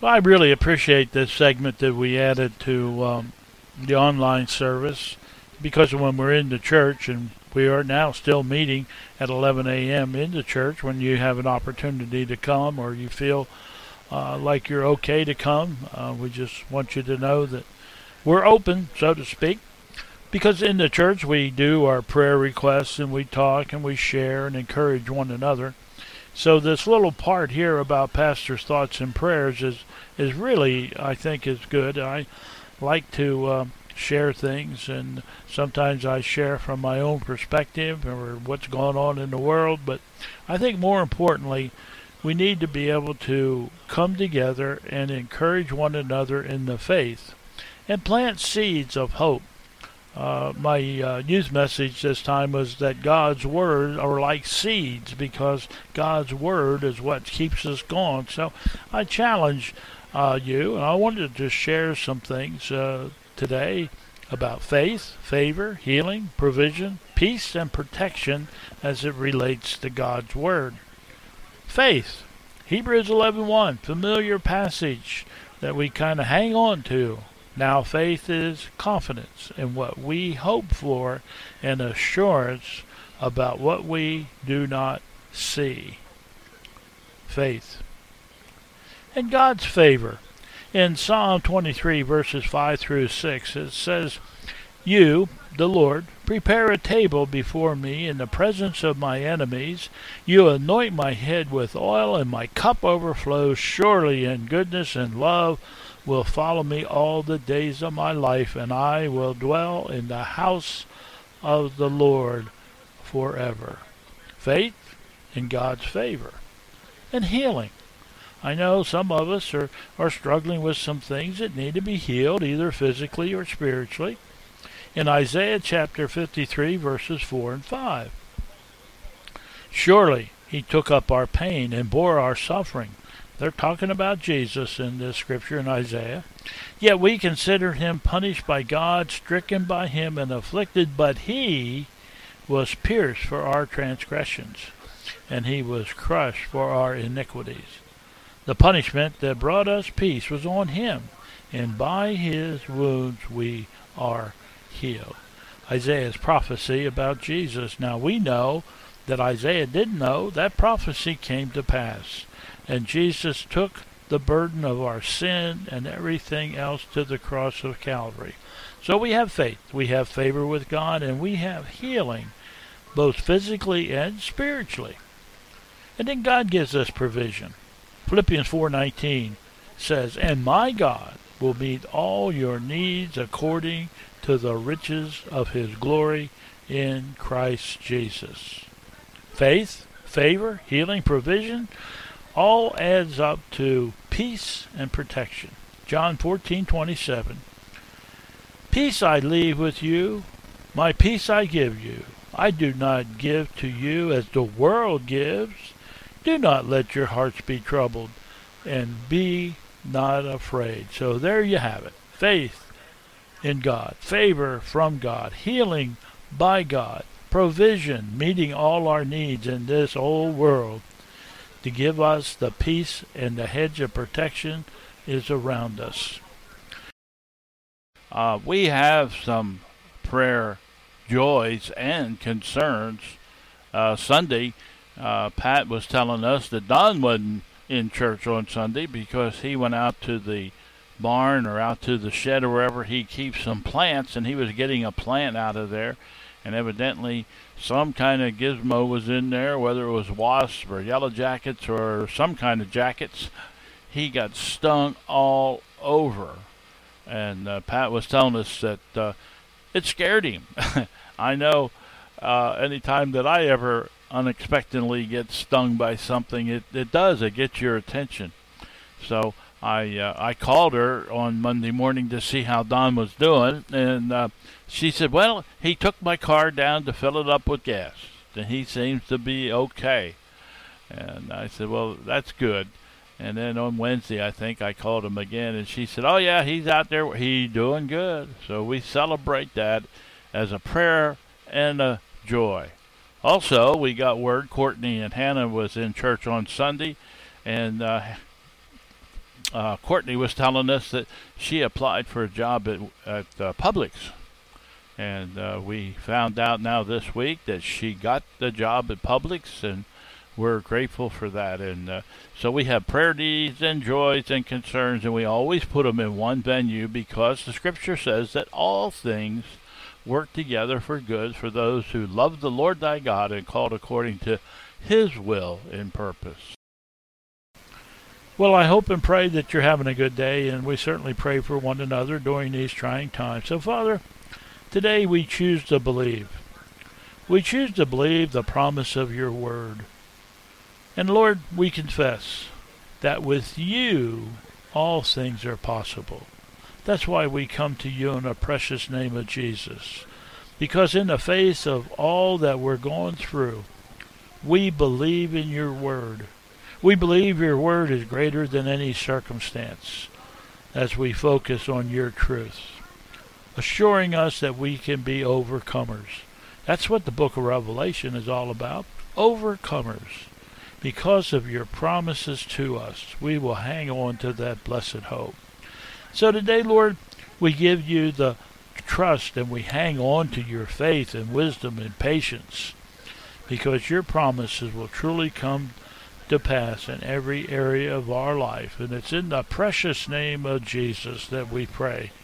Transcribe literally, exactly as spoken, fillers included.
Well, I really appreciate this segment that we added to um, the online service because when we're in the church, and we are now still meeting at eleven a m in the church, when you have an opportunity to come or you feel uh, like you're okay to come, uh, we just want you to know that we're open, so to speak, because in the church we do our prayer requests and we talk and we share and encourage one another. So this little part here about pastor's thoughts and prayers is is really, I think, is good. I like to uh, share things, and sometimes I share from my own perspective or what's going on in the world. But I think more importantly, we need to be able to come together and encourage one another in the faith and plant seeds of hope. Uh, my uh, youth message this time was that God's Word are like seeds because God's Word is what keeps us going. So I challenge uh, you, and I wanted to share some things uh, today about faith, favor, healing, provision, peace, and protection as it relates to God's Word. Faith, Hebrews eleven one, familiar passage that we kind of hang on to. Now faith is confidence in what we hope for and assurance about what we do not see. Faith. And God's favor. In Psalm twenty-three, verses five through six, it says, You, the Lord, prepare a table before me in the presence of my enemies. You anoint my head with oil, and my cup overflows. Surely in goodness and love will follow me all the days of my life, and I will dwell in the house of the Lord forever. Faith in God's favor. And healing. I know some of us are, are struggling with some things that need to be healed, either physically or spiritually. In Isaiah chapter fifty-three, verses four and five. Surely he took up our pain and bore our suffering. They're talking about Jesus in this scripture in Isaiah. Yet we consider him punished by God, stricken by him, and afflicted, but he was pierced for our transgressions, and he was crushed for our iniquities. The punishment that brought us peace was on him, and by his wounds we are healed. Isaiah's prophecy about Jesus. Now we know that Isaiah didn't know that prophecy came to pass. And Jesus took the burden of our sin and everything else to the cross of Calvary. So we have faith, we have favor with God, and we have healing, both physically and spiritually. And then God gives us provision. Philippians four nineteen says, And my God will meet all your needs according to the riches of his glory in Christ Jesus. Faith, favor, healing, provision, all adds up to peace and protection. John fourteen twenty-seven. Peace I leave with you, my peace I give you. I do not give to you as the world gives. Do not let your hearts be troubled, and be not afraid. So there you have it. Faith in God, favor from God, healing by God, provision, meeting all our needs in this old world, to give us the peace, and the hedge of protection is around us. Uh, we have some prayer joys and concerns. Uh, Sunday, uh, Pat was telling us that Don wasn't in church on Sunday because he went out to the barn or out to the shed or wherever he keeps some plants, and he was getting a plant out of there. And evidently some kind of gizmo was in there, whether it was wasps or yellow jackets or some kind of jackets. He got stung all over. And uh, Pat was telling us that uh, it scared him. I know uh, anytime that I ever unexpectedly get stung by something, it, it does. It gets your attention. So I uh, I called her on Monday morning to see how Don was doing, and uh, she said, well, he took my car down to fill it up with gas, and he seems to be okay. And I said, well, that's good. And then on Wednesday, I think I called him again, and she said, oh, yeah, he's out there. He's doing good. So we celebrate that as a prayer and a joy. Also, we got word Courtney and Hannah was in church on Sunday, and uh, uh, Courtney was telling us that she applied for a job at, at uh, Publix. And uh, we found out now this week that she got the job at Publix, and we're grateful for that. And uh, so we have prayer needs and joys and concerns, and we always put them in one venue because the Scripture says that all things work together for good for those who love the Lord thy God and called according to his will and purpose. Well, I hope and pray that you're having a good day, and we certainly pray for one another during these trying times. So, Father, today we choose to believe. We choose to believe the promise of your word. And Lord, we confess that with you all things are possible. That's why we come to you in the precious name of Jesus. Because in the face of all that we're going through, we believe in your word. We believe your word is greater than any circumstance as we focus on your truth, assuring us that we can be overcomers. That's what the book of Revelation is all about, overcomers. Because of your promises to us, we will hang on to that blessed hope. So today, Lord, we give you the trust and we hang on to your faith and wisdom and patience, because your promises will truly come to pass in every area of our life. And it's in the precious name of Jesus that we pray.